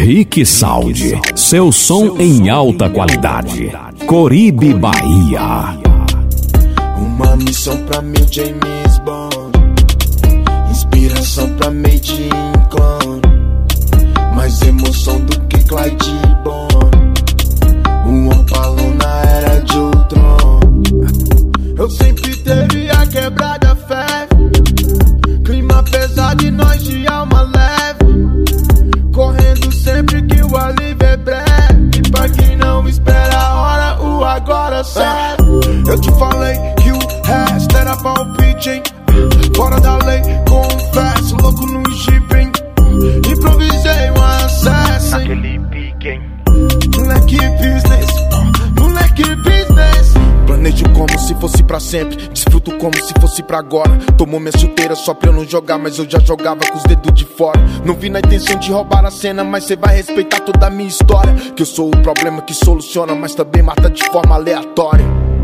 Rick Sound, seu som em alta qualidade. Coribe, Bahia. Uma missão pra meu James Bond, inspiração pra Made in Clone, mais emoção do que Clyde Bond, um opalão na era de Ultron. Eu sempre teve a quebrada fé, clima pesado e nós de alma leve, correndo sempre que o alívio é breve, e pra quem não espera a hora, o agora serve. Eu te falei que o resto era palpite, hein? Fora da lei, confesso, louco no Jeep, hein? Improvisei um acesso, hein? Naquele pique, hein? Moleque business. Planejo como se fosse pra sempre, desfruto como se fosse pra agora. Tomou minha chuteira só pra eu não jogar, mas eu já jogava com os dedos de fora. Não vi na intenção de roubar a cena, mas cê vai respeitar toda a minha história. Que eu sou o problema que soluciona, mas também mata de forma aleatória.